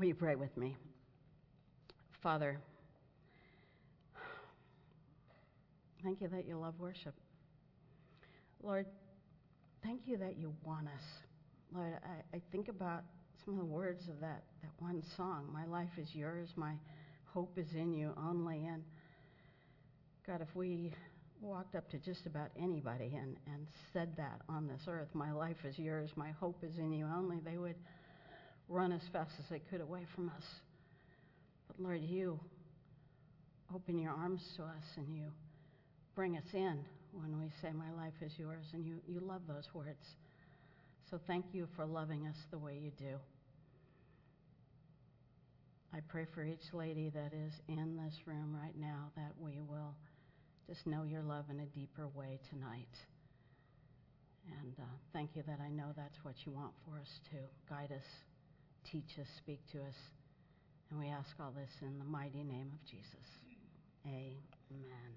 Will you pray with me? Father, thank you that you love worship. Lord, thank you that you want us. Lord, I think about some of the words of that one song, my life is yours, my hope is in you only. And God, if we walked up to just about anybody and said that on this earth, my life is yours, my hope is in you only, they would run as fast as they could away from us. But Lord, you open your arms to us and you bring us in when we say my life is yours, and you love those words. So thank you for loving us the way you do. I pray for each lady that is in this room right now that we will just know your love in a deeper way tonight. And thank you that I know that's what you want for us to guide us, teach us, speak to us. And we ask all this in the mighty name of Jesus. Amen.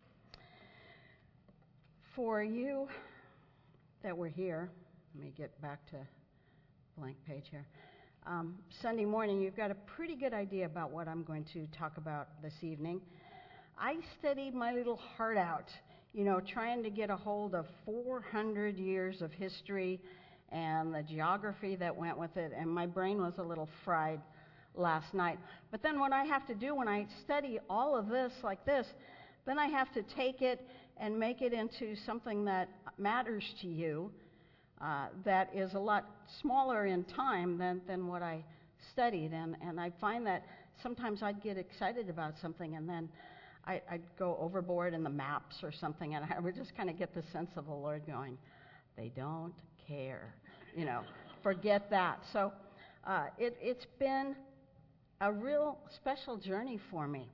For you that were here, let me get back to blank page here. Sunday morning, you've got a pretty good idea about what I'm going to talk about this evening. I studied my little heart out, trying to get a hold of 400 years of history and the geography that went with it, and my brain was a little fried last night. But then what I have to do when I study all of this like this, then I have to take it and make it into something that matters to you, that is a lot smaller in time than what I studied. And I find that sometimes I'd get excited about something and then I'd go overboard in the maps or something, and I would just kind of get the sense of the Lord going, they don't care, forget that. So it's been a real special journey for me.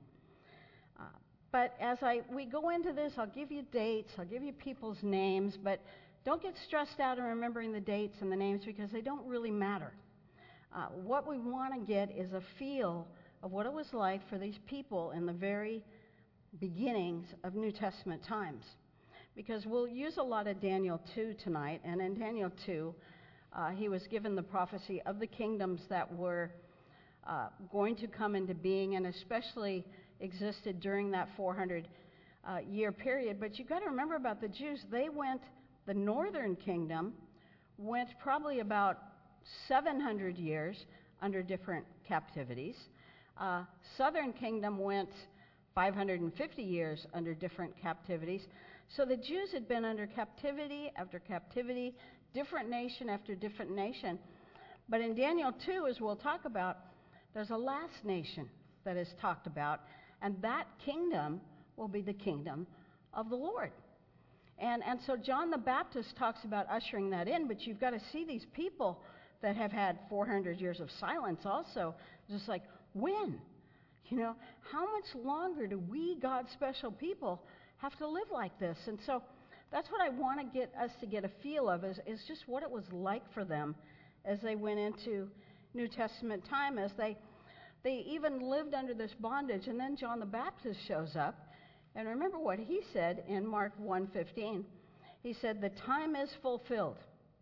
But as we go into this, I'll give you dates, I'll give you people's names, but don't get stressed out in remembering the dates and the names because they don't really matter. What we want to get is a feel of what it was like for these people in the very beginnings of New Testament times. Because we'll use a lot of Daniel 2 tonight, and in Daniel 2, he was given the prophecy of the kingdoms that were going to come into being and especially existed during that 400-year period. But you've got to remember about the Jews. The northern kingdom went probably about 700 years under different captivities. Southern kingdom went 550 years under different captivities. So the Jews had been under captivity after captivity, different nation after different nation. But in Daniel 2, as we'll talk about, there's a last nation that is talked about, and that kingdom will be the kingdom of the Lord. And so John the Baptist talks about ushering that in, but you've got to see these people that have had 400 years of silence also, just like, when? How much longer do we, God's special people, have to live like this? And so that's what I want to get us to get a feel of, is just what it was like for them as they went into New Testament time, as they even lived under this bondage. And then John the Baptist shows up, and remember what he said in Mark 1:15. He said, the time is fulfilled.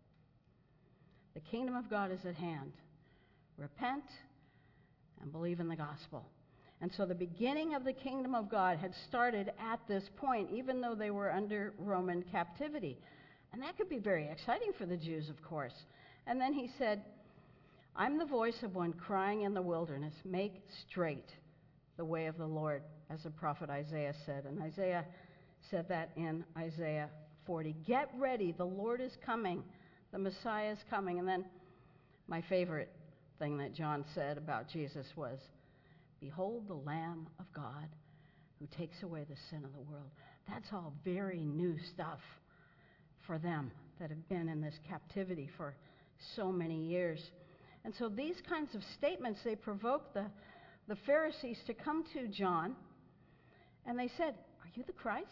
The kingdom of God is at hand. Repent and believe in the gospel. And so the beginning of the kingdom of God had started at this point, even though they were under Roman captivity. And that could be very exciting for the Jews, of course. And then he said, I'm the voice of one crying in the wilderness, make straight the way of the Lord, as the prophet Isaiah said. And Isaiah said that in Isaiah 40. Get ready, the Lord is coming, the Messiah is coming. And then my favorite thing that John said about Jesus was, behold the Lamb of God who takes away the sin of the world. That's all very new stuff for them that have been in this captivity for so many years. And so these kinds of statements, they provoked the Pharisees to come to John, and they said, are you the Christ?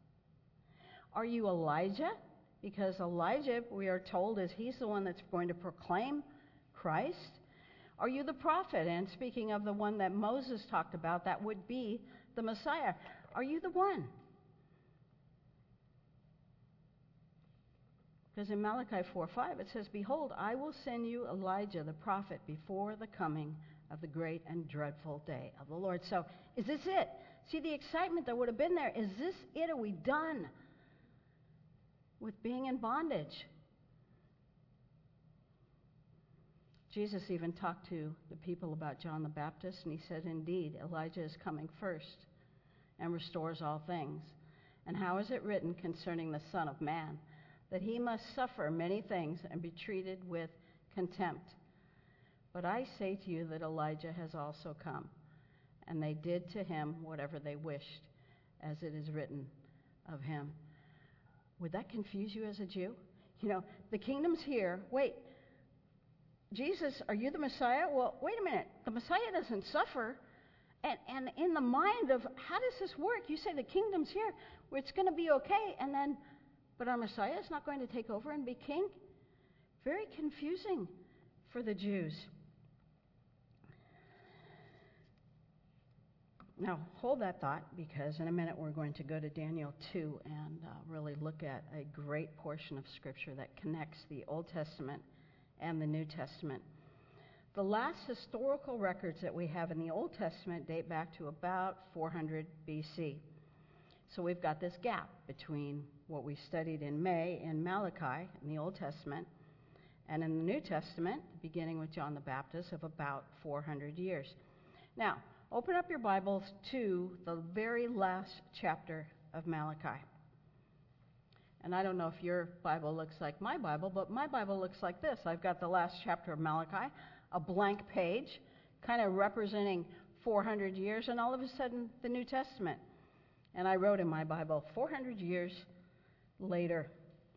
Are you Elijah? Because Elijah, we are told, he's the one that's going to proclaim Christ. Are you the prophet? And speaking of the one that Moses talked about, that would be the Messiah. Are you the one? Because in Malachi 4:5 it says, "Behold, I will send you Elijah the prophet before the coming of the great and dreadful day of the Lord." So, is this it? See the excitement that would have been there. Is this it? Are we done with being in bondage? Jesus even talked to the people about John the Baptist, and he said, "Indeed, Elijah is coming first and restores all things. And how is it written concerning the Son of Man, that he must suffer many things and be treated with contempt? But I say to you that Elijah has also come, and they did to him whatever they wished, as it is written of him." Would that confuse you as a Jew? You know, the kingdom's here. Wait, Jesus, are you the Messiah? Well, wait a minute. The Messiah doesn't suffer. And in the mind of, how does this work? You say the kingdom's here, where it's going to be okay, and then, but our Messiah is not going to take over and be king? Very confusing for the Jews. Now, hold that thought, because in a minute we're going to go to Daniel 2 and really look at a great portion of Scripture that connects the Old Testament and the New Testament. The last historical records that we have in the Old Testament date back to about 400 BC. So we've got this gap between what we studied in May in Malachi in the Old Testament and in the New Testament, beginning with John the Baptist, of about 400 years. Now, open up your Bibles to the very last chapter of Malachi. And I don't know if your Bible looks like my Bible, but my Bible looks like this. I've got the last chapter of Malachi, a blank page, kind of representing 400 years, and all of a sudden, the New Testament. And I wrote in my Bible, 400 years later.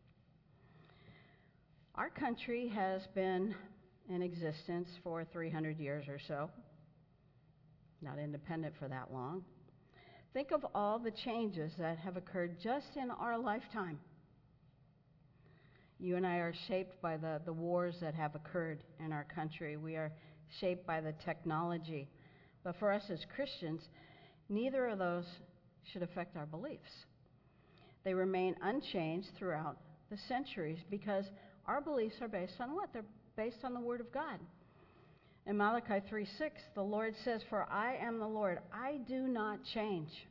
Our country has been in existence for 300 years or so. Not independent for that long. Think of all the changes that have occurred just in our lifetime. You and I are shaped by the wars that have occurred in our country. We are shaped by the technology. But for us as Christians, neither of those should affect our beliefs. They remain unchanged throughout the centuries because our beliefs are based on what? They're based on the Word of God. In Malachi 3:6, the Lord says, "For I am the Lord, I do not change."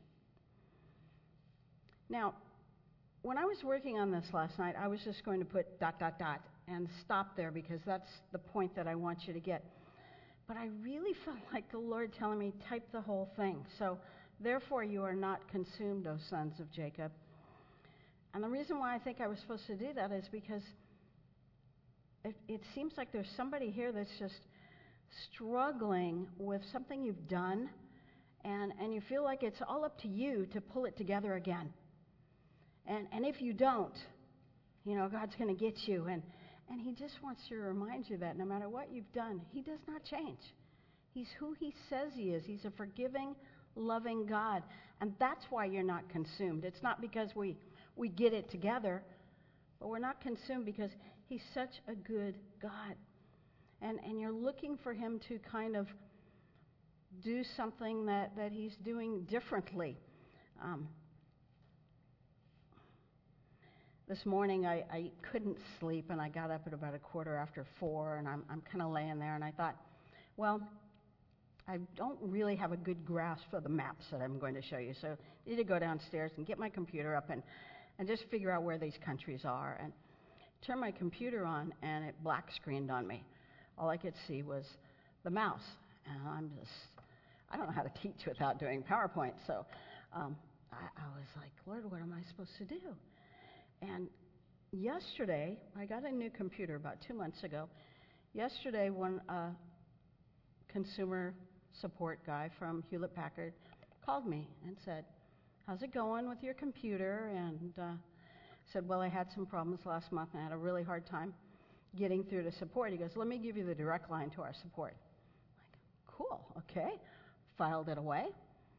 Now, when I was working on this last night, I was just going to put ... and stop there, because that's the point that I want you to get. But I really felt like the Lord telling me, type the whole thing. So, "Therefore you are not consumed, O sons of Jacob." And the reason why I think I was supposed to do that is because it seems like there's somebody here that's just struggling with something you've done, and you feel like it's all up to you to pull it together again. And if you don't, you know, God's going to get you. And he just wants to remind you that no matter what you've done, he does not change. He's who he says he is. He's a forgiving, loving God. And that's why you're not consumed. It's not because we get it together, but we're not consumed because he's such a good God. And you're looking for him to kind of do something that he's doing differently. This morning I couldn't sleep, and I got up at about 4:15, and I'm kind of laying there, and I thought, well, I don't really have a good grasp of the maps that I'm going to show you, so I need to go downstairs and get my computer up and just figure out where these countries are. And turn my computer on, and it black screened on me. All I could see was the mouse, and I don't know how to teach without doing PowerPoint, so I was like, Lord, what am I supposed to do? And yesterday, I got a new computer about 2 months ago. Yesterday, one consumer support guy from Hewlett-Packard called me and said, "How's it going with your computer?" And said, "Well, I had some problems last month, and I had a really hard time getting through to support." He goes, "Let me give you the direct line to our support." I'm like, cool, okay. Filed it away.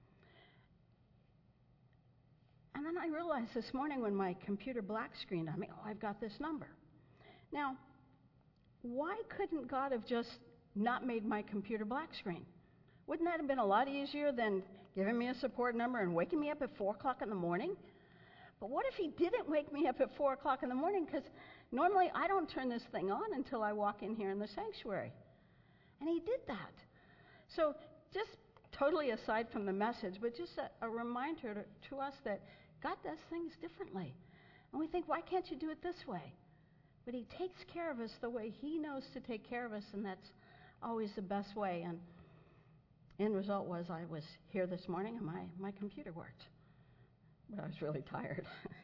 And then I realized this morning when my computer black screened on me, I've got this number. Now, why couldn't God have just not made my computer black screen? Wouldn't that have been a lot easier than giving me a support number and waking me up at 4 o'clock in the morning? But what if he didn't wake me up at 4 o'clock in the morning? Because Normally, I don't turn this thing on until I walk in here in the sanctuary. And he did that. So just totally aside from the message, but just a reminder to us that God does things differently. And we think, why can't you do it this way? But he takes care of us the way he knows to take care of us, and that's always the best way. And end result was I was here this morning and my computer worked. But I was really tired.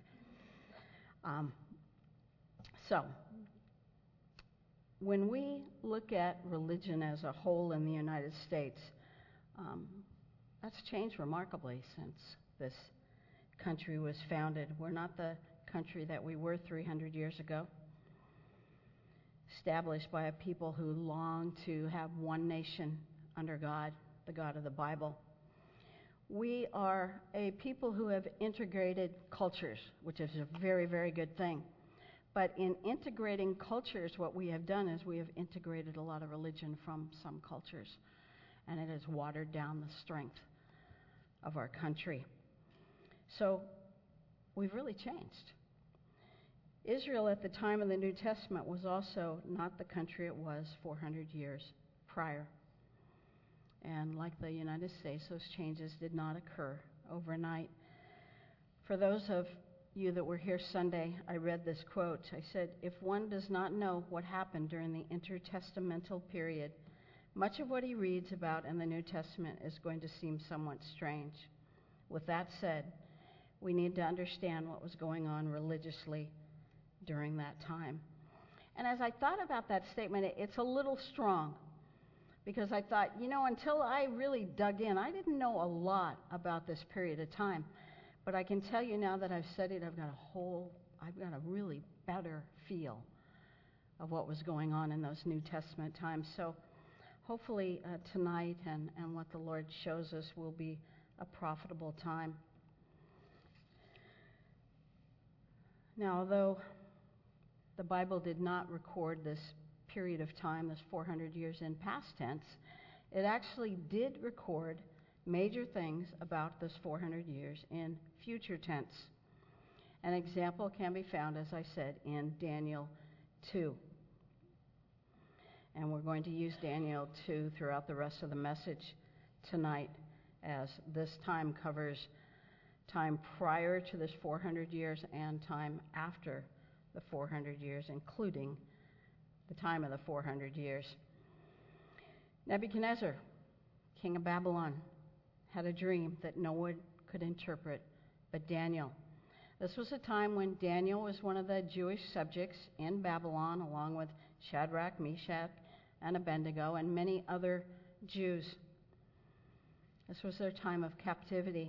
So, when we look at religion as a whole in the United States, that's changed remarkably since this country was founded. We're not the country that we were 300 years ago, established by a people who long to have one nation under God, the God of the Bible. We are a people who have integrated cultures, which is a very, very good thing. But in integrating cultures, what we have done is we have integrated a lot of religion from some cultures, and it has watered down the strength of our country. So we've really changed. Israel at the time of the New Testament was also not the country it was 400 years prior. And like the United States, those changes did not occur overnight. For those of you that were here Sunday, I read this quote. I said, if one does not know what happened during the intertestamental period, much of what he reads about in the New Testament is going to seem somewhat strange. With that said, we need to understand what was going on religiously during that time. And as I thought about that statement, it's a little strong, because I thought, until I really dug in, I didn't know a lot about this period of time. But I can tell you now that I've studied, I've got a really better feel of what was going on in those New Testament times. So hopefully tonight and what the Lord shows us will be a profitable time. Now, although the Bible did not record this period of time, this 400 years in past tense, it actually did record major things about this 400 years in future tense. An example can be found, as I said, in Daniel 2. And we're going to use Daniel 2 throughout the rest of the message tonight, as this time covers time prior to this 400 years and time after the 400 years, including the time of the 400 years. Nebuchadnezzar, king of Babylon, had a dream that no one could interpret but Daniel. This was a time when Daniel was one of the Jewish subjects in Babylon, along with Shadrach, Meshach, and Abednego, and many other Jews. This was their time of captivity.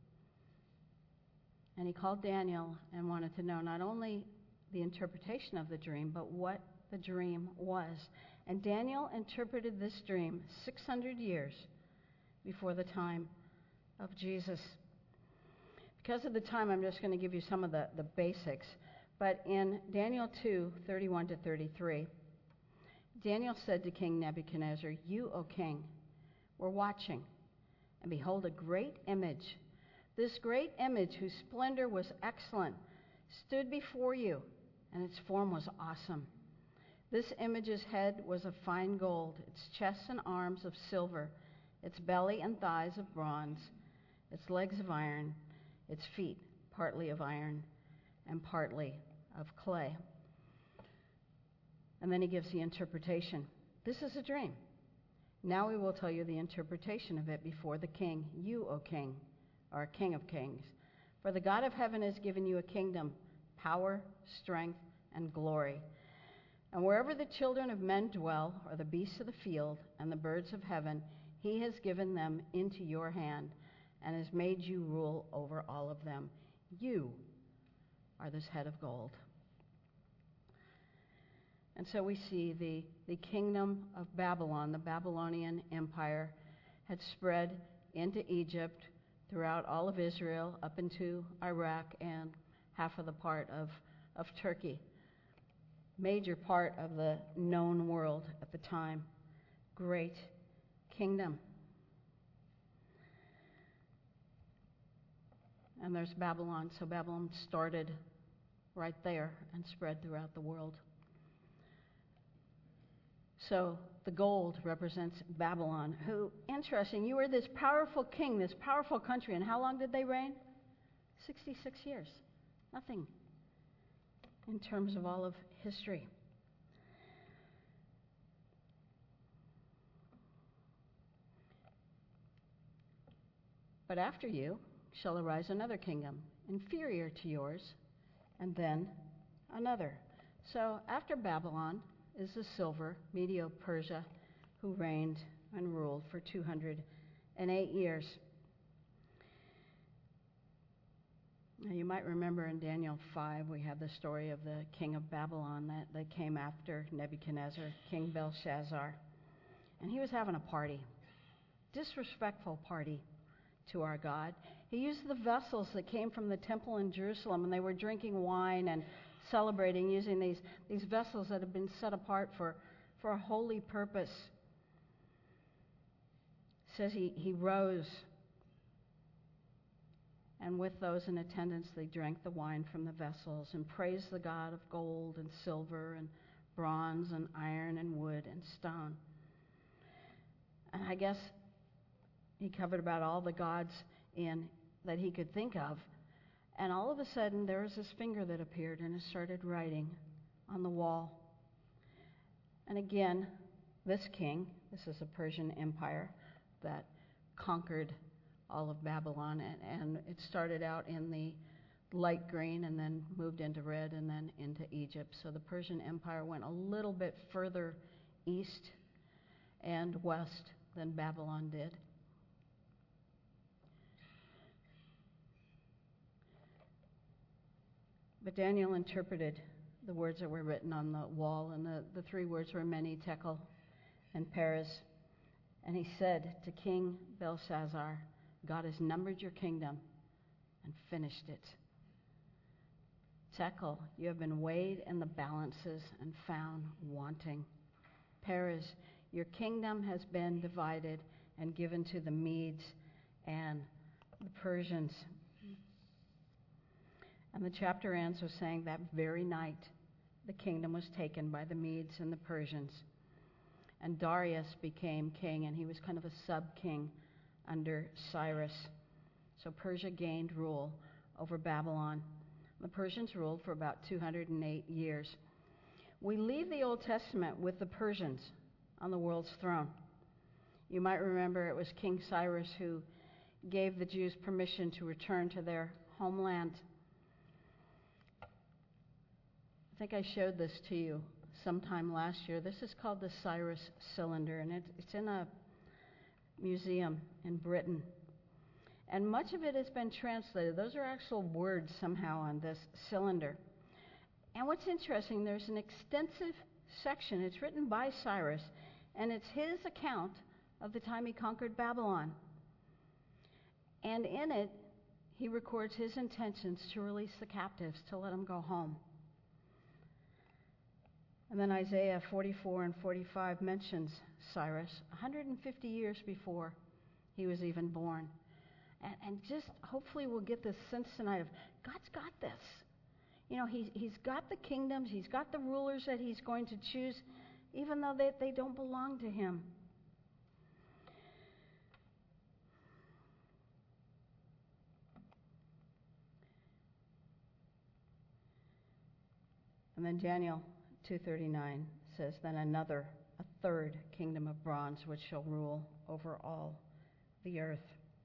And he called Daniel and wanted to know not only the interpretation of the dream, but what the dream was. And Daniel interpreted this dream 600 years before the time of Jesus. Because of the time, I'm just going to give you some of the basics. But in Daniel 2:31 to 33, Daniel said to King Nebuchadnezzar, "You, O king, were watching, and behold, a great image. This great image, whose splendor was excellent, stood before you, and its form was awesome. This image's head was of fine gold, its chest and arms of silver, its belly and thighs of bronze, its legs of iron, its feet partly of iron and partly of clay." And then he gives the interpretation. This is a dream. Now we will tell you the interpretation of it before the king. You, O king, are a king of kings. For the God of heaven has given you a kingdom, power, strength, and glory. And wherever the children of men dwell, or the beasts of the field, and the birds of heaven, he has given them into your hand, and has made you rule over all of them. You are this head of gold. And so we see the kingdom of Babylon, the Babylonian Empire, had spread into Egypt, throughout all of Israel, up into Iraq, and half of the part of Turkey. Major part of the known world at the time. Great kingdom. And there's Babylon. So Babylon started right there and spread throughout the world. So the gold represents Babylon, who, interesting, you were this powerful king, this powerful country, and how long did they reign? 66 years. Nothing in terms of all of history. But after you shall arise another kingdom, inferior to yours, and then another. So after Babylon is the silver, Medo-Persia, who reigned and ruled for 208 years. Now you might remember in Daniel 5, we have the story of the king of Babylon that came after Nebuchadnezzar, King Belshazzar. And he was having a party, disrespectful party to our God. He used the vessels that came from the temple in Jerusalem, and they were drinking wine and celebrating using these vessels that had been set apart for a holy purpose. It says he rose, and with those in attendance they drank the wine from the vessels and praised the God of gold and silver and bronze and iron and wood and stone. And I guess he covered about all the gods that he could think of. And all of a sudden, there was this finger that appeared and it started writing on the wall. And again, this king, this is a Persian empire that conquered all of Babylon, and it started out in the light green and then moved into red and then into Egypt. So the Persian Empire went a little bit further east and west than Babylon did. But Daniel interpreted the words that were written on the wall, and the three words were Mene, Tekel, and Peres. And he said to King Belshazzar, God has numbered your kingdom and finished it. Tekel, you have been weighed in the balances and found wanting. Peres, your kingdom has been divided and given to the Medes and the Persians. And the chapter ends with saying that very night the kingdom was taken by the Medes and the Persians. And Darius became king, and he was kind of a sub-king under Cyrus. So Persia gained rule over Babylon. The Persians ruled for about 208 years. We leave the Old Testament with the Persians on the world's throne. You might remember it was King Cyrus who gave the Jews permission to return to their homeland. I think I showed this to you sometime last year. This is called the Cyrus Cylinder, and it's in a museum in Britain. And much of it has been translated. Those are actual words somehow on this cylinder. And what's interesting, there's an extensive section. It's written by Cyrus, and it's his account of the time he conquered Babylon. And in it, he records his intentions to release the captives, to let them go home. And then Isaiah 44 and 45 mentions Cyrus 150 years before he was even born. And just hopefully we'll get this sense tonight of God's got this. You know, he's got the kingdoms, he's got the rulers that he's going to choose, even though they don't belong to him. And then Daniel 2:39 says, then another, a third kingdom of bronze, which shall rule over all the earth.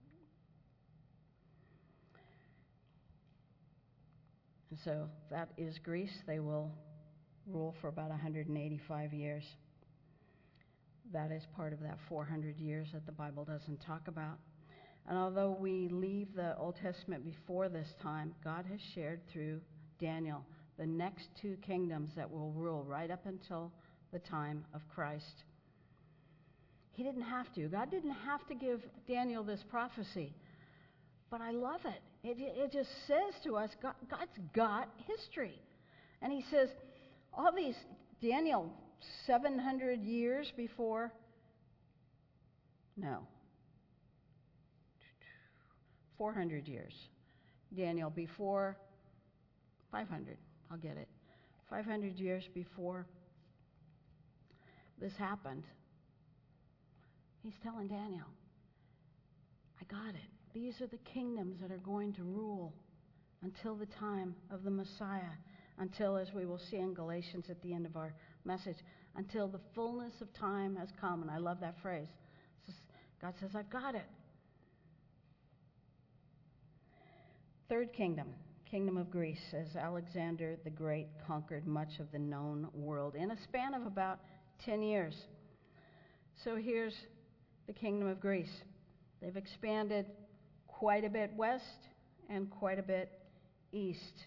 And so that is Greece. They will rule for about 185 years. That is part of that 400 years that the Bible doesn't talk about. And although we leave the Old Testament before this time, God has shared through Daniel the next two kingdoms that will rule right up until the time of Christ. He didn't have to. God didn't have to give Daniel this prophecy. But I love it. It just says to us, God's got history. And he says, all these, Daniel, 700 years before, no, 400 years. Daniel before 500. I'll get it. 500 years before this happened, he's telling Daniel, I got it. These are the kingdoms that are going to rule until the time of the Messiah, until, as we will see in Galatians at the end of our message, until the fullness of time has come. And I love that phrase. God says, I've got it. Third kingdom, kingdom of Greece, as Alexander the Great conquered much of the known world in a span of about 10 years. So here's the kingdom of Greece. They've expanded quite a bit west and quite a bit east.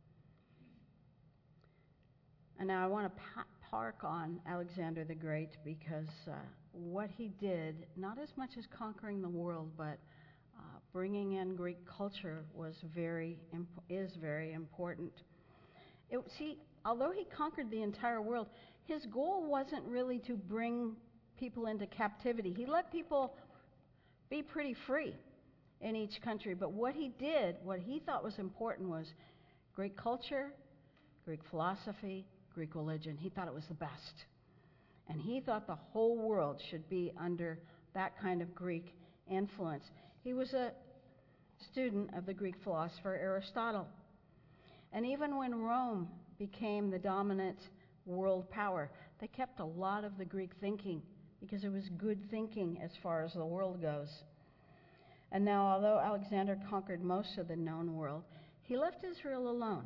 And now I want to park on Alexander the Great because what he did, not as much as conquering the world, but bringing in Greek culture is very important. Although he conquered the entire world, his goal wasn't really to bring people into captivity. He let people be pretty free in each country. But what he did, what he thought was important, was Greek culture, Greek philosophy, Greek religion. He thought it was the best. And he thought the whole world should be under that kind of Greek influence. He was a student of the Greek philosopher Aristotle. And even when Rome became the dominant world power, they kept a lot of the Greek thinking because it was good thinking as far as the world goes. And now, although Alexander conquered most of the known world, he left Israel alone.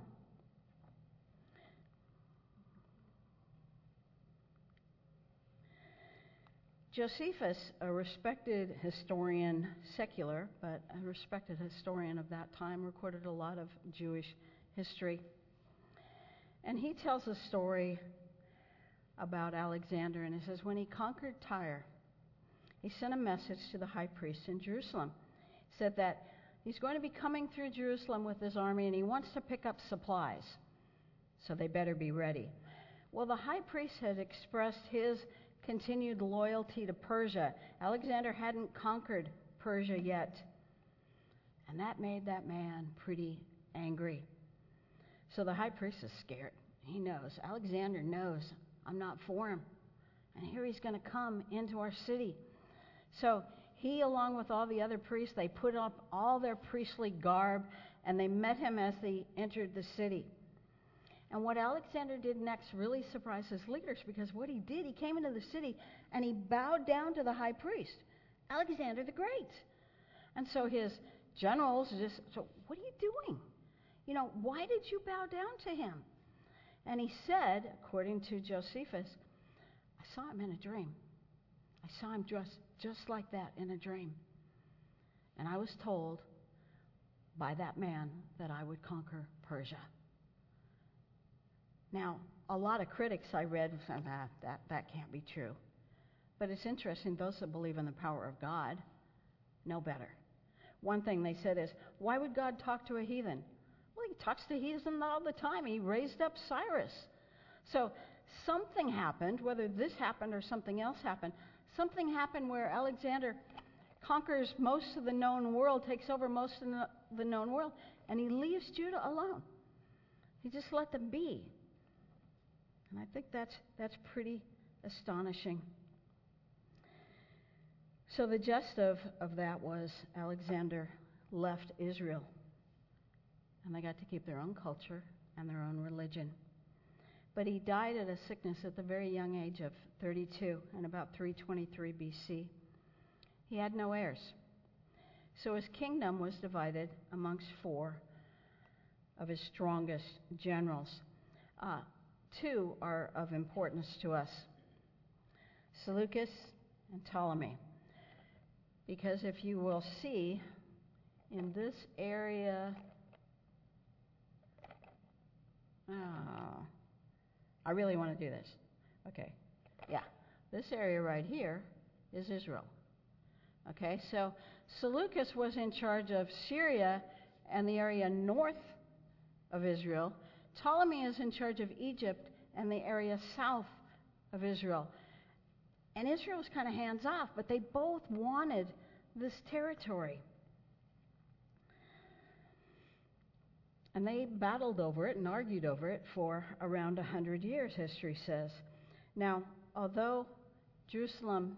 Josephus, a respected historian, secular, but a respected historian of that time, recorded a lot of Jewish history. And he tells a story about Alexander, and he says, when he conquered Tyre, he sent a message to the high priest in Jerusalem. He said that he's going to be coming through Jerusalem with his army, and he wants to pick up supplies, so they better be ready. Well, the high priest had expressed his continued loyalty to Persia. Alexander hadn't conquered Persia yet, and that made that man pretty angry. So the high priest is scared. He knows, Alexander knows I'm not for him, and here he's going to come into our city. So he, along with all the other priests, they put up all their priestly garb, and they met him as they entered the city. And what Alexander did next really surprised his leaders, because what he did, he came into the city and he bowed down to the high priest, Alexander the Great. And so his generals just, so what are you doing? You know, why did you bow down to him? And he said, according to Josephus, I saw him in a dream. I saw him dressed just like that in a dream. And I was told by that man that I would conquer Persia. Now, a lot of critics I read said, that can't be true. But it's interesting, those that believe in the power of God know better. One thing they said is, why would God talk to a heathen? Well, he talks to heathens all the time. He raised up Cyrus. So something happened, whether this happened or something else happened, something happened where Alexander conquers most of the known world, takes over most of the known world, and he leaves Judah alone. He just let them be. And I think that's pretty astonishing. So the gist of that was Alexander left Israel, and they got to keep their own culture and their own religion. But he died of a sickness at the very young age of 32 in about 323 BC. He had no heirs. So his kingdom was divided amongst four of his strongest generals. Two are of importance to us, Seleucus and Ptolemy. Because if you will see, in this area, I really want to do this. Okay, yeah, this area right here is Israel. Okay, so Seleucus was in charge of Syria and the area north of Israel. Ptolemy is in charge of Egypt and the area south of Israel. And Israel was kind of hands off, but they both wanted this territory. And they battled over it and argued over it for around 100 years, history says. Now, although Jerusalem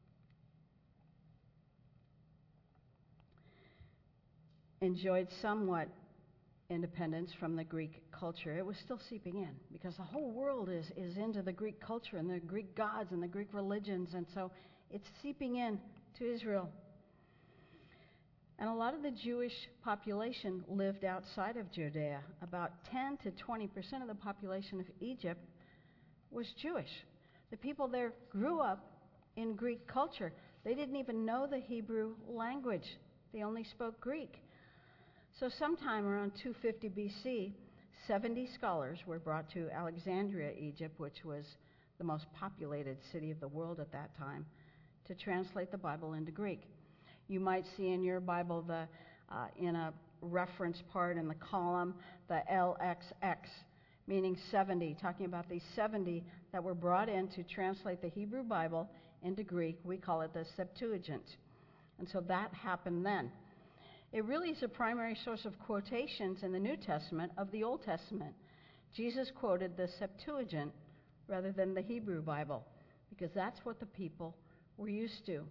enjoyed somewhat independence from the Greek culture, it was still seeping in because the whole world is into the Greek culture and the Greek gods and the Greek religions, and so it's seeping in to Israel. And a lot of the Jewish population lived outside of Judea. About 10 to 20% of the population of Egypt was Jewish. The people there grew up in Greek culture. They didn't even know the Hebrew language. They only spoke Greek. So sometime around 250 BC, 70 scholars were brought to Alexandria, Egypt, which was the most populated city of the world at that time, to translate the Bible into Greek. You might see in your Bible in a reference part in the column, the LXX, meaning 70, talking about these 70 that were brought in to translate the Hebrew Bible into Greek. We call it the Septuagint. And so that happened then. It really is a primary source of quotations in the New Testament of the Old Testament. Jesus quoted the Septuagint rather than the Hebrew Bible because that's what the people were used to.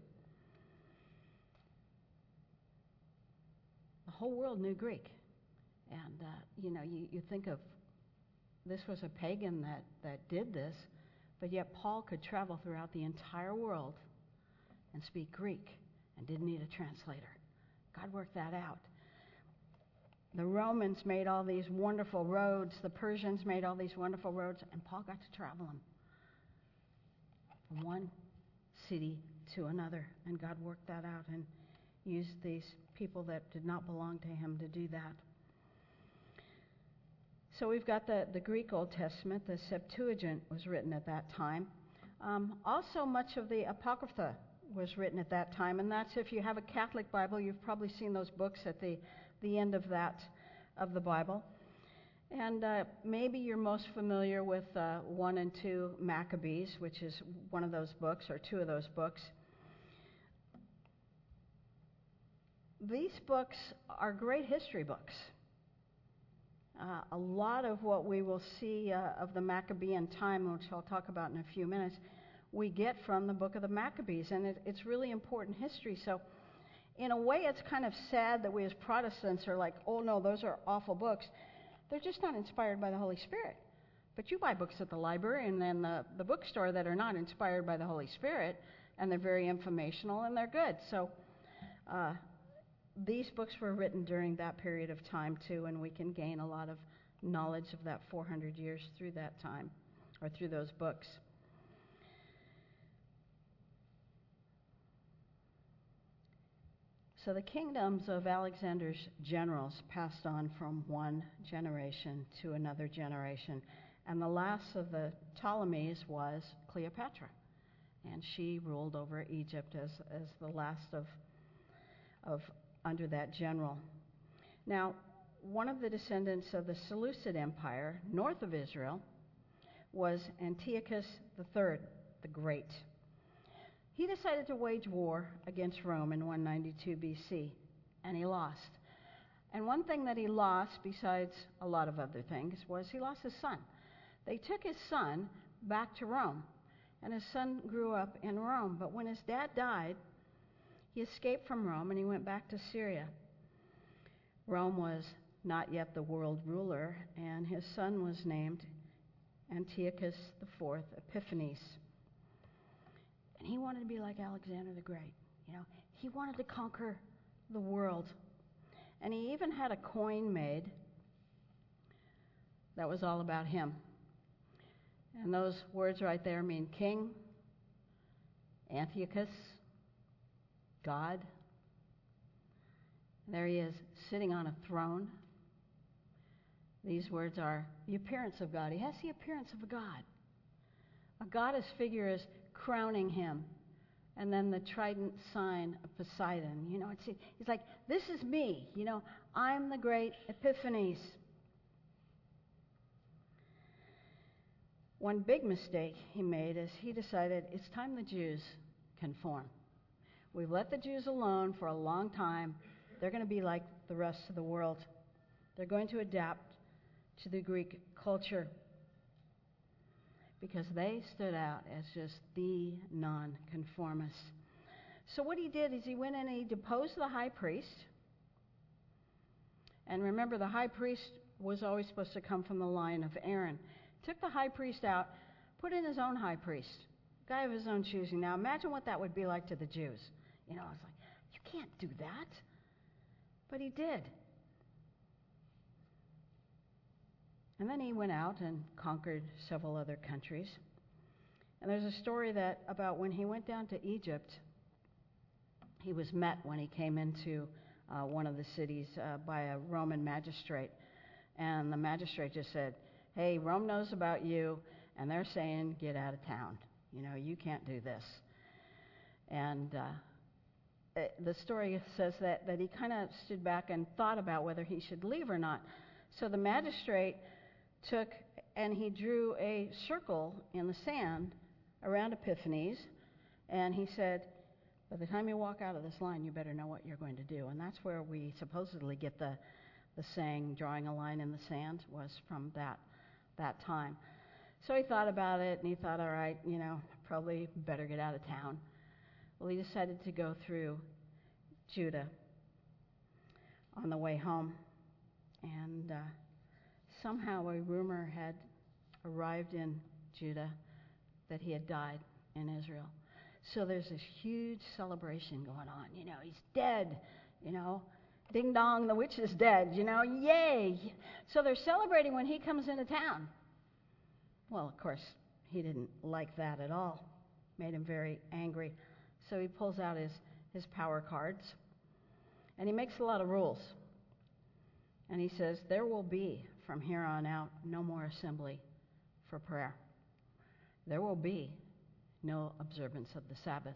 The whole world knew Greek. And, you think of this was a pagan that did this, but yet Paul could travel throughout the entire world and speak Greek and didn't need a translator. God worked that out. The Romans made all these wonderful roads. The Persians made all these wonderful roads, and Paul got to travel them from one city to another. And God worked that out and used these people that did not belong to him to do that. So we've got the Greek Old Testament. The Septuagint was written at that time. Also, much of the Apocrypha was written at that time, and that's if you have a Catholic Bible, you've probably seen those books at the end of the Bible. And maybe you're most familiar with 1 and 2 Maccabees, which is one of those books, or two of those books. These books are great history books. A lot of what we will see of the Maccabean time, which I'll talk about in a few minutes, we get from the book of the Maccabees, and it's really important history. So in a way, it's kind of sad that we as Protestants are like, oh no, those are awful books. They're just not inspired by the Holy Spirit. But you buy books at the library and then the bookstore that are not inspired by the Holy Spirit, and they're very informational and they're good. So these books were written during that period of time too, and we can gain a lot of knowledge of that 400 years through that time, or through those books. So the kingdoms of Alexander's generals passed on from one generation to another generation. And the last of the Ptolemies was Cleopatra. And she ruled over Egypt as the last of under that general. Now, one of the descendants of the Seleucid Empire, north of Israel, was Antiochus III, the Great. He decided to wage war against Rome in 192 BC, and he lost. And one thing that he lost, besides a lot of other things, was he lost his son. They took his son back to Rome, and his son grew up in Rome. But when his dad died, he escaped from Rome and he went back to Syria. Rome was not yet the world ruler, and his son was named Antiochus IV Epiphanes. And he wanted to be like Alexander the Great. He wanted to conquer the world. And he even had a coin made that was all about him. And those words right there mean king, Antiochus, God. And there he is, sitting on a throne. These words are the appearance of God. He has the appearance of a God. A goddess figure is crowning him. And then the trident sign of Poseidon. He's like, this is me. I'm the great Epiphanes. One big mistake he made is he decided it's time the Jews conform. We've let the Jews alone for a long time. They're going to be like the rest of the world. They're going to adapt to the Greek culture because they stood out as just the nonconformists. So what he did is he went in and he deposed the high priest. And remember, the high priest was always supposed to come from the line of Aaron. Took the high priest out, put in his own high priest, guy of his own choosing. Now imagine what that would be like to the Jews. You know, it's like, you can't do that. But he did. And then he went out and conquered several other countries. And there's a story that about when he went down to Egypt, he was met when he came into one of the cities by a Roman magistrate. And the magistrate just said, hey, Rome knows about you, and they're saying, get out of town. You know, you can't do this. And the story says that he kind of stood back and thought about whether he should leave or not. So the magistrate took and he drew a circle in the sand around Epiphanes, and he said, by the time you walk out of this line, you better know what you're going to do. And that's where we supposedly get the saying, drawing a line in the sand, was from that time. So he thought about it, and he thought, all right, you know, probably better get out of town. Well, he decided to go through Judah on the way home, and somehow a rumor had arrived in Judah that he had died in Israel. So there's this huge celebration going on. You know, he's dead, you know. Ding dong, the witch is dead, you know, yay. So they're celebrating when he comes into town. Well, of course, he didn't like that at all. Made him very angry. So he pulls out his power cards, and he makes a lot of rules. And he says, there will be, from here on out, no more assembly for prayer. There will be no observance of the Sabbath.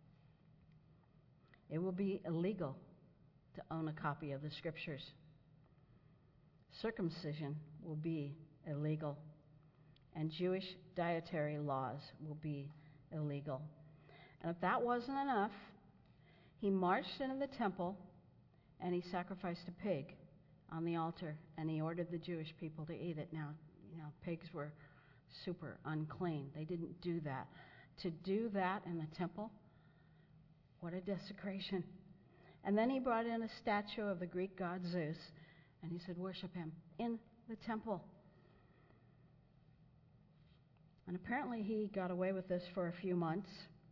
It will be illegal to own a copy of the Scriptures. Circumcision will be illegal, and Jewish dietary laws will be illegal. And if that wasn't enough, he marched into the temple and he sacrificed a pig on the altar, and he ordered the Jewish people to eat it. Now, you know, pigs were super unclean. They didn't do that. To do that in the temple, what a desecration. And then he brought in a statue of the Greek god Zeus, and he said, worship him in the temple. And apparently he got away with this for a few months.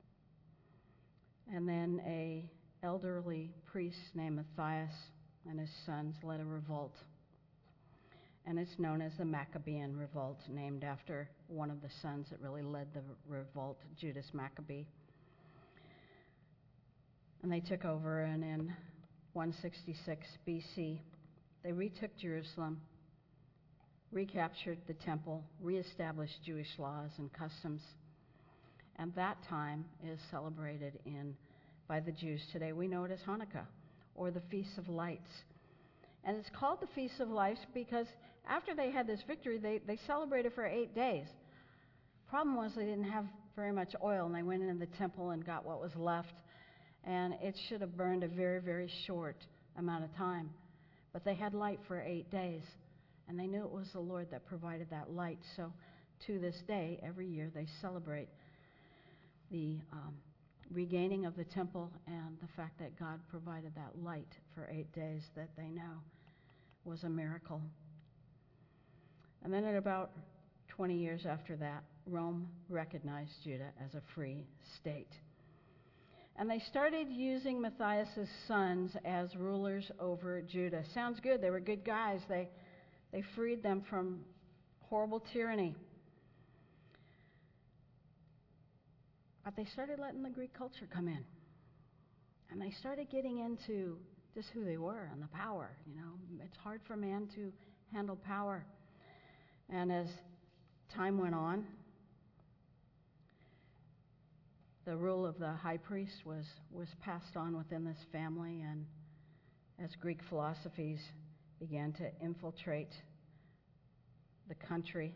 And then a elderly priest named Matthias and his sons led a revolt. And it's known as the Maccabean Revolt, named after one of the sons that really led the revolt, Judas Maccabee. And they took over, and in 166 BC, they retook Jerusalem, recaptured the temple, reestablished Jewish laws and customs. And that time is celebrated by the Jews today. We know it as Hanukkah, or the Feast of Lights. And it's called the Feast of Lights because after they had this victory, they celebrated for 8 days. Problem was they didn't have very much oil, and they went into the temple and got what was left. And it should have burned a very, very short amount of time. But they had light for 8 days, and they knew it was the Lord that provided that light. So to this day, every year, they celebrate the regaining of the temple and the fact that God provided that light for 8 days that they know was a miracle. And then at about 20 years after that, Rome recognized Judah as a free state. And they started using Matthias' sons as rulers over Judah. Sounds good. They were good guys. They freed them from horrible tyranny. But they started letting the Greek culture come in. And they started getting into just who they were and the power. You know, it's hard for man to handle power. And as time went on, the rule of the high priest was passed on within this family, and as Greek philosophies began to infiltrate the country,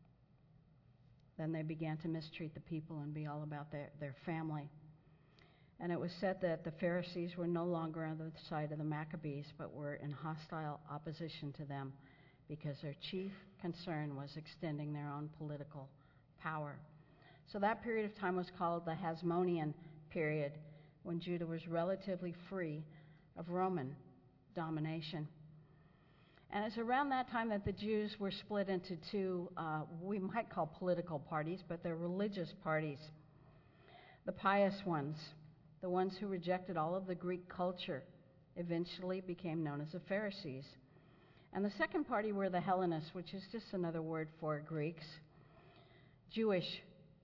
then they began to mistreat the people and be all about their family. And it was said that the Pharisees were no longer on the side of the Maccabees, but were in hostile opposition to them because their chief concern was extending their own political power. So that period of time was called the Hasmonean period, when Judah was relatively free of Roman domination. And it's around that time that the Jews were split into two, we might call political parties, but they're religious parties. The pious ones, the ones who rejected all of the Greek culture, eventually became known as the Pharisees. And the second party were the Hellenists, which is just another word for Greeks, Jewish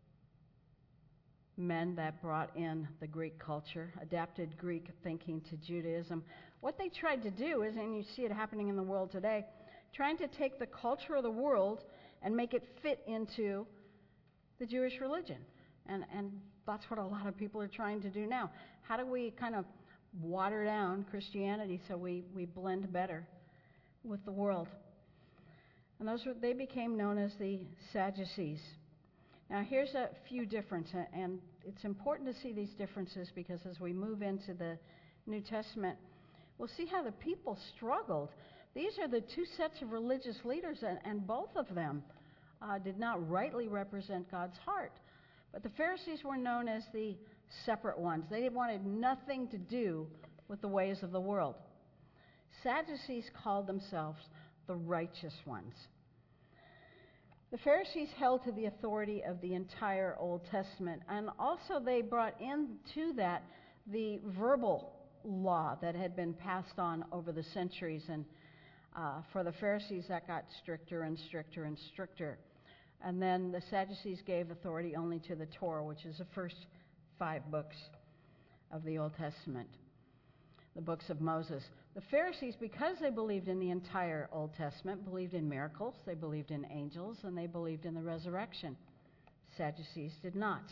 men that brought in the Greek culture, adapted Greek thinking to Judaism. What they tried to do is, and you see it happening in the world today, trying to take the culture of the world and make it fit into the Jewish religion. And that's what a lot of people are trying to do now. How do we kind of water down Christianity so we blend better with the world? And they became known as the Sadducees. Now, here's a few differences, and it's important to see these differences because as we move into the New Testament, we'll see how the people struggled. These are the two sets of religious leaders, and both of them did not rightly represent God's heart. But the Pharisees were known as the separate ones. They wanted nothing to do with the ways of the world. Sadducees called themselves the righteous ones. The Pharisees held to the authority of the entire Old Testament, and also they brought into that the verbal law that had been passed on over the centuries, and for the Pharisees that got stricter and stricter and stricter. And then the Sadducees gave authority only to the Torah, which is the first 5 books of the Old Testament, the books of Moses. The Pharisees, because they believed in the entire Old Testament, believed in miracles, they believed in angels, and they believed in the resurrection. Sadducees did not.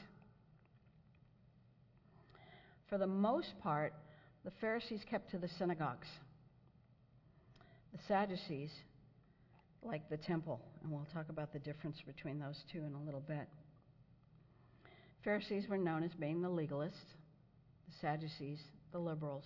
For the most part, the Pharisees kept to the synagogues. The Sadducees like the temple, and we'll talk about the difference between those two in a little bit. Pharisees were known as being the legalists, the Sadducees, the liberals.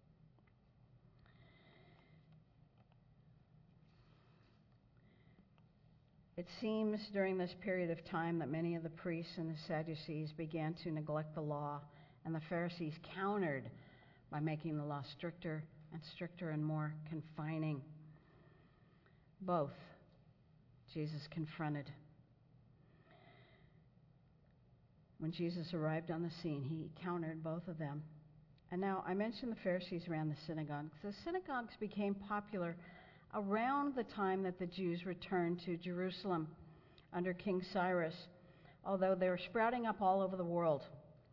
It seems during this period of time that many of the priests and the Sadducees began to neglect the law, and the Pharisees countered by making the law stricter and stricter and more confining. Both Jesus confronted. When Jesus arrived on the scene, he countered both of them. And now, I mentioned the Pharisees ran the synagogues. The synagogues became popular around the time that the Jews returned to Jerusalem under King Cyrus, although they were sprouting up all over the world.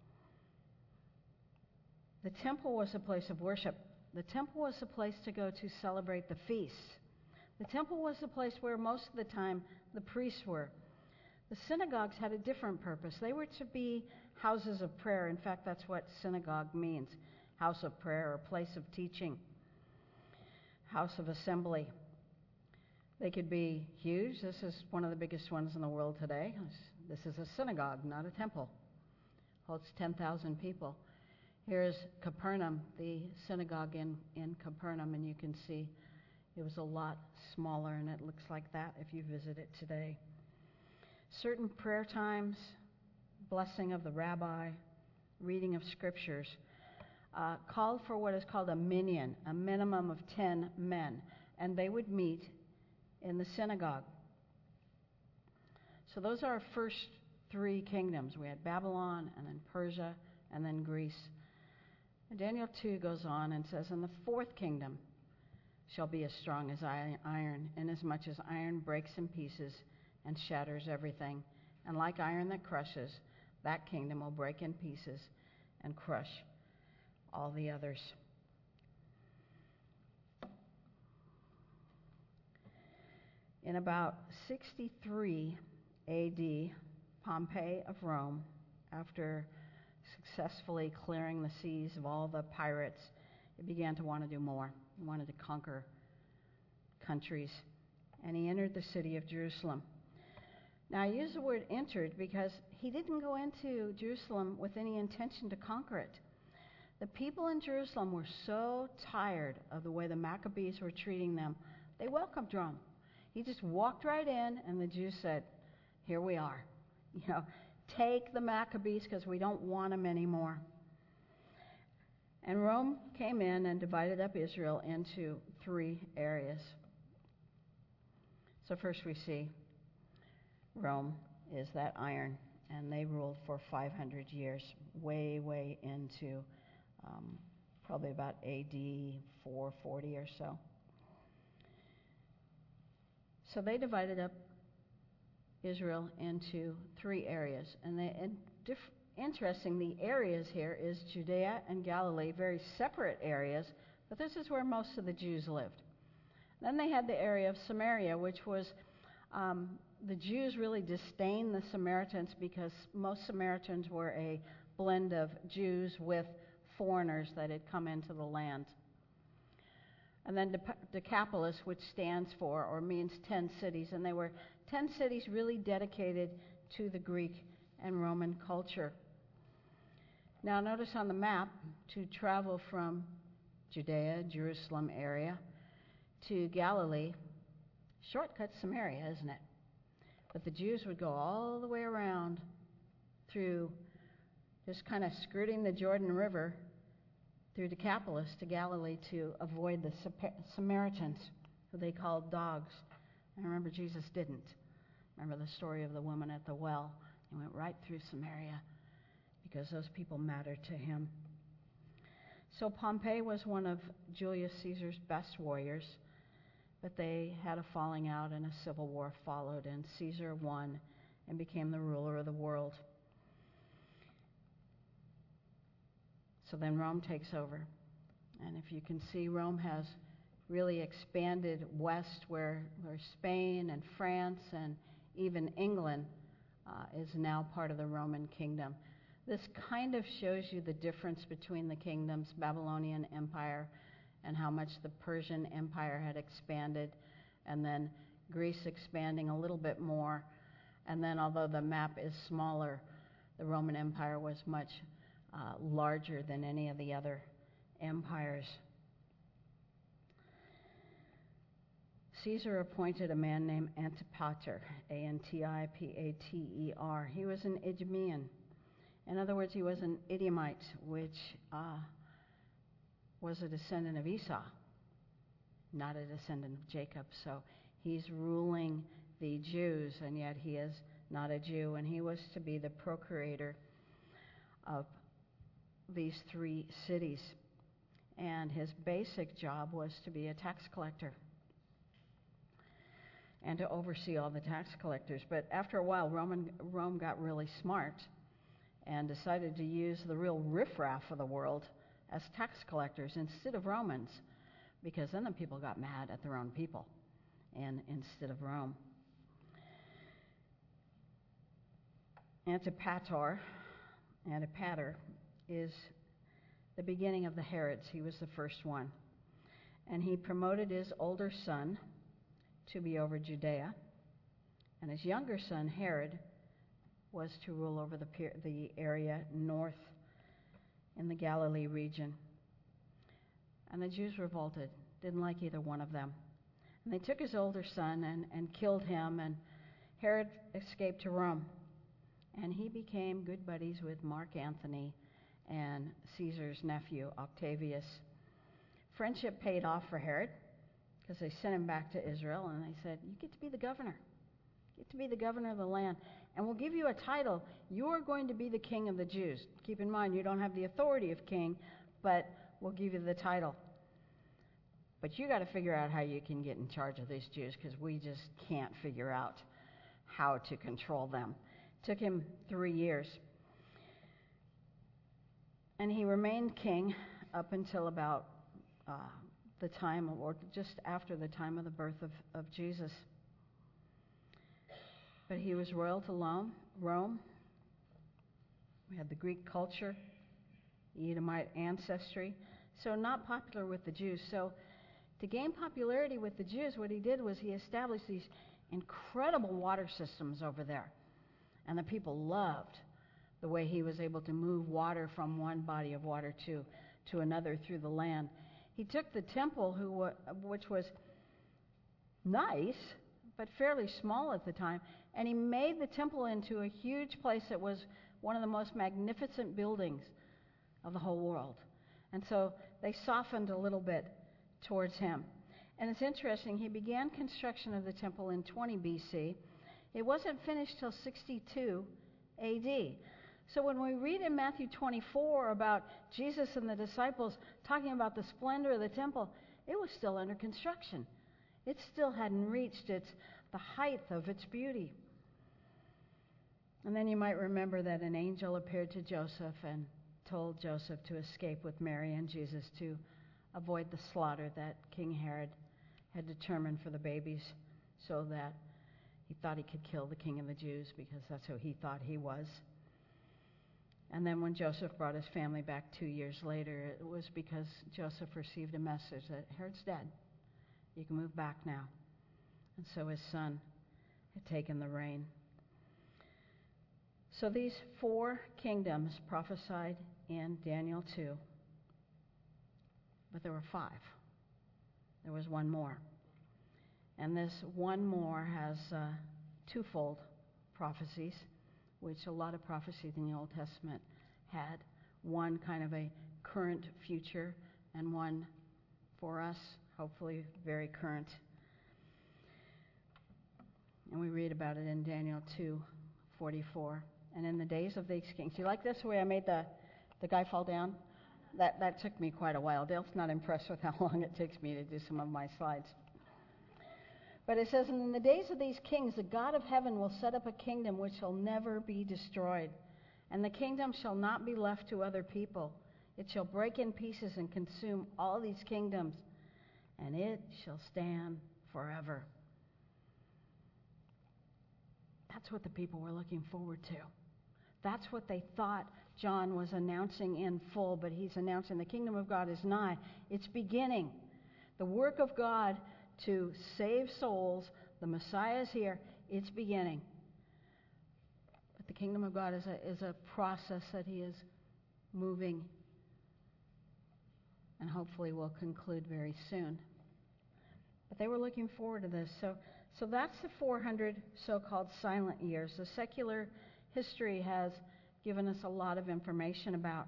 The temple was a place of worship. The temple was a place to go to celebrate the feasts. The temple was the place where most of the time the priests were. The synagogues had a different purpose. They were to be houses of prayer. In fact, that's what synagogue means, house of prayer or place of teaching, house of assembly. They could be huge. This is one of the biggest ones in the world today. This is a synagogue, not a temple. Holds 10,000 people. Here's Capernaum, the synagogue in Capernaum, and you can see it was a lot smaller, and it looks like that if you visit it today. Certain prayer times, blessing of the rabbi, reading of scriptures, called for what is called a minyan, a minimum of 10 men, and they would meet in the synagogue. So those are our first 3 kingdoms. We had Babylon, and then Persia, and then Greece. And Daniel 2 goes on and says, "And the 4th kingdom shall be as strong as iron, inasmuch as iron breaks in pieces and shatters everything. And like iron that crushes, that kingdom will break in pieces and crush all the others." In about 63 AD, Pompey of Rome, after successfully clearing the seas of all the pirates, he began to want to do more. He wanted to conquer countries, and he entered the city of Jerusalem. Now, I use the word entered because he didn't go into Jerusalem with any intention to conquer it. The people in Jerusalem were so tired of the way the Maccabees were treating them, they welcomed Rome. He just walked right in, and the Jews said, here we are. Take the Maccabees because we don't want them anymore. And Rome came in and divided up Israel into 3 areas. So first we see Rome is that iron, and they ruled for 500 years, way into probably about AD 440 or so. So they divided up Israel into 3 areas. Interesting, the areas here is Judea and Galilee, very separate areas, but this is where most of the Jews lived. Then they had the area of Samaria, which was, the Jews really disdained the Samaritans because most Samaritans were a blend of Jews with foreigners that had come into the land. And then Decapolis, which stands for or means 10 cities, and they were 10 cities really dedicated to the Greek and Roman culture. Now notice on the map, to travel from Judea, Jerusalem area, to Galilee, shortcut Samaria, isn't it? But the Jews would go all the way around through, just kind of skirting the Jordan River, through Decapolis to Galilee to avoid the Samaritans, who they called dogs. And remember, Jesus didn't. Remember the story of the woman at the well. He went right through Samaria because those people mattered to him. So Pompey was one of Julius Caesar's best warriors, but they had a falling out and a civil war followed, and Caesar won and became the ruler of the world. So then Rome takes over. And if you can see, Rome has really expanded west where Spain and France and even England is now part of the Roman kingdom. This kind of shows you the difference between the kingdoms, Babylonian Empire and how much the Persian Empire had expanded, and then Greece expanding a little bit more. And then although the map is smaller, the Roman Empire was much larger than any of the other empires. Caesar appointed a man named Antipater, Antipater. He was an Idumean. In other words, he was an Edomite, which was a descendant of Esau, not a descendant of Jacob. So he's ruling the Jews, and yet he is not a Jew, and he was to be the procurator of these 3 cities. And his basic job was to be a tax collector and to oversee all the tax collectors. But after a while, Rome got really smart and decided to use the real riffraff of the world as tax collectors instead of Romans, because then the people got mad at their own people and instead of Rome. Antipater is the beginning of the Herods. He was the first one. And he promoted his older son to be over Judea, and his younger son, Herod, was to rule over the area north in the Galilee region. And the Jews revolted, didn't like either one of them. And they took his older son and killed him, and Herod escaped to Rome. And he became good buddies with Mark Antony and Caesar's nephew, Octavius. Friendship paid off for Herod, because they sent him back to Israel, and they said, you get to be the governor. You get to be the governor of the land, and we'll give you a title. You're going to be the king of the Jews. Keep in mind, you don't have the authority of king, but we'll give you the title. But you got to figure out how you can get in charge of these Jews, because we just can't figure out how to control them. It took him 3 years. And he remained king up until about the time, or just after the time of the birth of Jesus. But he was royal to Rome. We had the Greek culture, Edomite ancestry, so not popular with the Jews. So to gain popularity with the Jews, what he did was he established these incredible water systems over there. And the people loved the way he was able to move water from one body of water to to another through the land. He took the temple, which was nice, but fairly small at the time, and he made the temple into a huge place that was one of the most magnificent buildings of the whole world. And so they softened a little bit towards him. And it's interesting, he began construction of the temple in 20 BC. It wasn't finished till 62 AD. So when we read in Matthew 24 about Jesus and the disciples talking about the splendor of the temple, it was still under construction. It still hadn't reached the height of its beauty. And then you might remember that an angel appeared to Joseph and told Joseph to escape with Mary and Jesus to avoid the slaughter that King Herod had determined for the babies, so that he thought he could kill the king of the Jews because that's who he thought he was. And then when Joseph brought his family back 2 years later, it was because Joseph received a message that Herod's dead. You can move back now. And so his son had taken the reign. So these 4 kingdoms prophesied in Daniel 2, but there were 5. There was one more. And this one more has twofold prophecies, which a lot of prophecies in the Old Testament had. One kind of a current future, and one for us, hopefully very current. And we read about it in Daniel 2:44. And in the days of these kings. You like this, the way I made the guy fall down? That took me quite a while. Dale's not impressed with how long it takes me to do some of my slides. But it says, "And in the days of these kings, the God of heaven will set up a kingdom which shall never be destroyed. And the kingdom shall not be left to other people. It shall break in pieces and consume all these kingdoms, and it shall stand forever." That's what the people were looking forward to. That's what they thought John was announcing in full, but he's announcing the kingdom of God is nigh. It's beginning. The work of God to save souls, the Messiah is here. It's beginning. But the kingdom of God is a process that he is moving and hopefully will conclude very soon. But they were looking forward to this. So that's the 400 so-called silent years. The secular history has given us a lot of information about.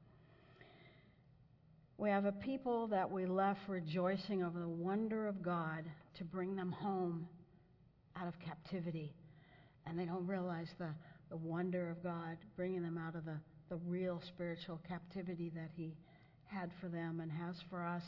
We have a people that we left rejoicing over the wonder of God to bring them home out of captivity. And they don't realize the wonder of God bringing them out of the real spiritual captivity that he had for them and has for us.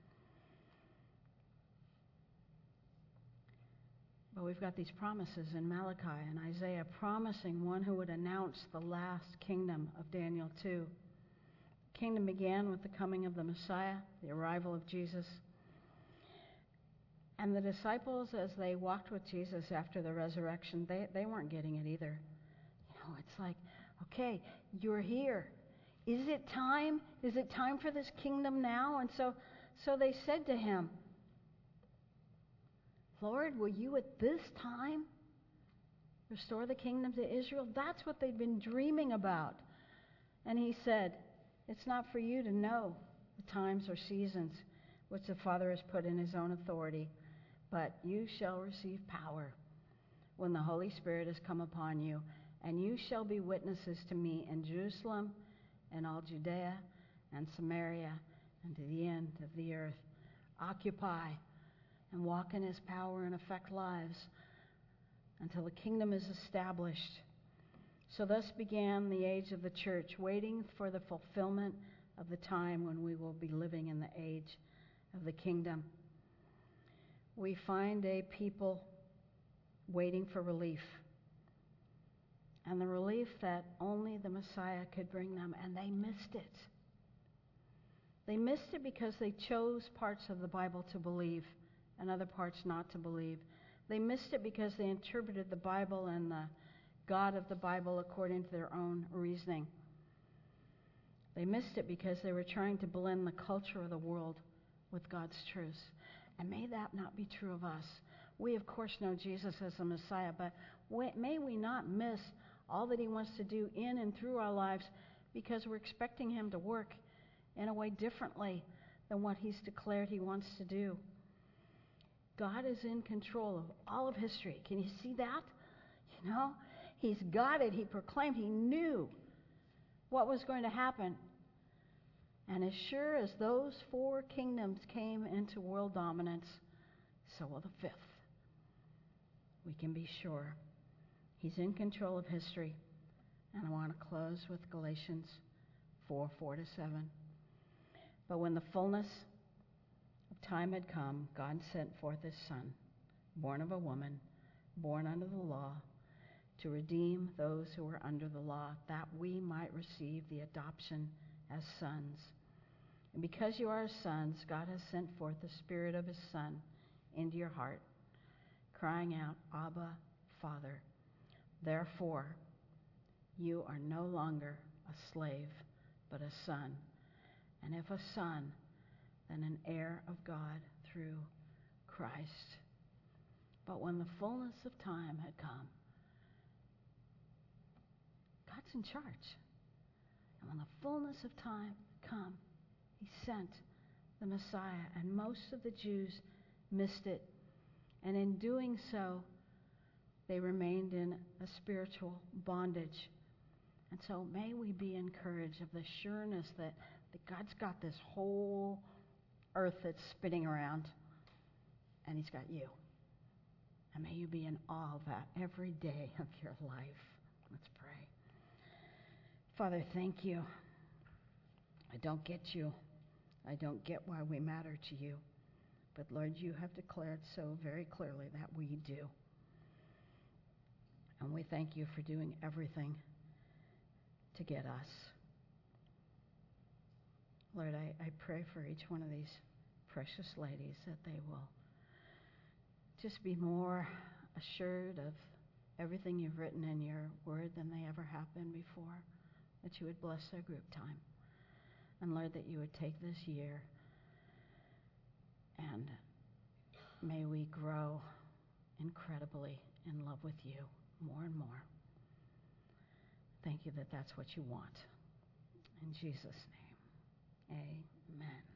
But we've got these promises in Malachi and Isaiah promising one who would announce the last kingdom of Daniel 2. The kingdom began with the coming of the Messiah, the arrival of Jesus. And the disciples, as they walked with Jesus after the resurrection, they weren't getting it either. It's like, okay, you're here. Is it time? Is it time for this kingdom now? And so they said to him, "Lord, will you at this time restore the kingdom to Israel?" That's what they'd been dreaming about. And he said, "It's not for you to know the times or seasons which the Father has put in his own authority, but you shall receive power when the Holy Spirit has come upon you, and you shall be witnesses to me in Jerusalem and all Judea and Samaria and to the end of the earth." Occupy and walk in his power and affect lives until the kingdom is established. So thus began the age of the church, waiting for the fulfillment of the time when we will be living in the age of the kingdom. We find a people waiting for relief, and the relief that only the Messiah could bring them, and they missed it. They missed it because they chose parts of the Bible to believe and other parts not to believe. They missed it because they interpreted the Bible and the God of the Bible according to their own reasoning. They missed it because they were trying to blend the culture of the world with God's truth. And may that not be true of us. We, of course, know Jesus as the Messiah, but may we not miss all that he wants to do in and through our lives because we're expecting him to work in a way differently than what he's declared he wants to do. God is in control of all of history. Can you see that? You know, he's got it. He proclaimed, he knew what was going to happen. And as sure as those 4 kingdoms came into world dominance, so will the 5th. We can be sure he's in control of history. And I want to close with Galatians 4:4-7. But when the fullness of time had come, God sent forth his Son, born of a woman, born under the law, to redeem those who were under the law, that we might receive the adoption as sons. And because you are sons, God has sent forth the Spirit of his Son into your heart, crying out, Abba, Father. Therefore, you are no longer a slave, but a son. And if a son, then an heir of God through Christ. But when the fullness of time had come, God's in charge. And when the fullness of time had come, he sent the Messiah. And most of the Jews missed it. And in doing so, they remained in a spiritual bondage. And so may we be encouraged of the sureness that God's got this whole earth that's spinning around, and he's got you. And may you be in awe of that every day of your life. Let's pray. Father, thank you. I don't get you. I don't get why we matter to you. But Lord, you have declared so very clearly that we do. And we thank you for doing everything to get us. Lord, I pray for each one of these precious ladies that they will just be more assured of everything you've written in your word than they ever have been before, that you would bless their group time. And Lord, that you would take this year and may we grow incredibly in love with you more and more. Thank you that that's what you want. In Jesus' name, amen.